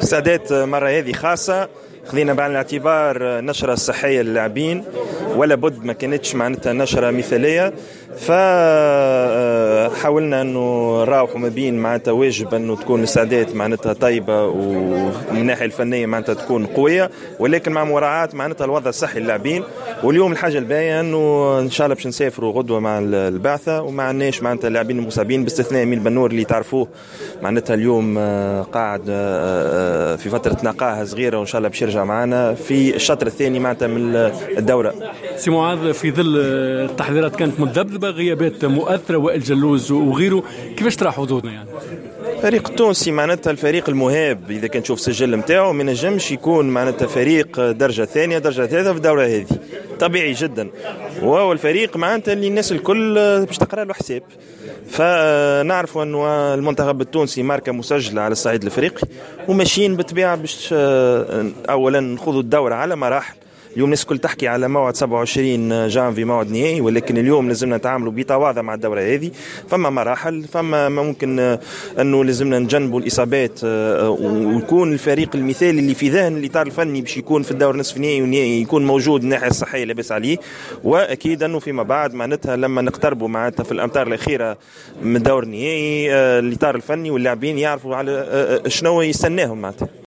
استعداد مرة هذه خاصة، خذينا بعين الاعتبار نشرة صحية للاعبين، ولا بد ما كانتش معناتها نشرة مثالية، فحاولنا أنه نراوحوا ما بين معناتها واجب أنه تكون الاستعداد معناتها طيبة ومن الناحية الفنية معناتها تكون قوية، ولكن مع مراعاة معناتها الوضع الصحي للاعبين. واليوم الحاجة الباقية أنه إن شاء الله باش نسافروا غدوة مع البعثة، وما عندناش معناتها اللاعبين المصابين باستثناء أمين بنور اللي تعرفوه معناتها اليوم قاعد في فترة نقاهة صغيرة، وإن شاء الله باش يرجع معنا في الشطر الثاني معناتها من الدورة. سي معاذ، في ظل التحذيرات كانت متذبذبة، غيابات مؤثرة، وائل جلوز وغيره، كيفاش ترى حظوظنا يعني؟ فريق التونسي معناتها الفريق المهاب إذا كان تشوف السجل متاعه ما نجمش يكون معناتها فريق درجة ثانية درجة ثالثة في الدورة هذه، طبيعي جدا. وهو الفريق معناتها اللي الناس الكل باش تقرأ له حساب، فنعرف أنه المنتخب التونسي ماركة مسجلة على الصعيد الأفريقي، وماشيين بالطبيعة باش أولا نخوضوا الدورة على مراحل. اليوم الناس كل تحكي على موعد 27 جانفي موعد نهائي، ولكن اليوم لازمنا نتعاملوا بتواضع مع الدورة هذه. فما مراحل، فما ممكن أنه لازمنا نجنبوا الإصابات ويكون الفريق المثالي اللي في ذهن الإطار الفني باش يكون في الدور نصف نهائي ونهائي يكون موجود من الناحية الصحية لاباس عليه. وأكيد أنه فيما بعد معناتها لما نقتربوا معناتها في الأمتار الأخيرة من دور نهائي الإطار الفني واللاعبين يعرفوا على شنو يستناهم معناتها.